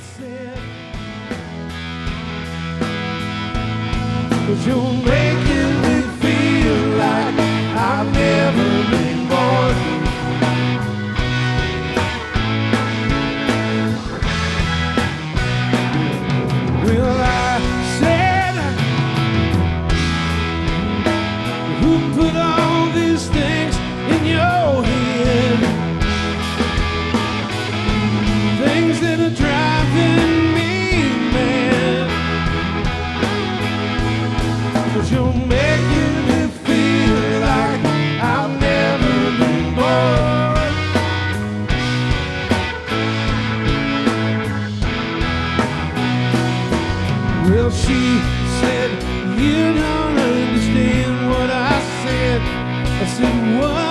said, 'cause you're making me feel like I've never been born. Well, I said, who put all these things in your head? Things that are driving me mad. 'Cause you're making me feel like I've never been born. Well, she said, you don't understand what I said. I said, what?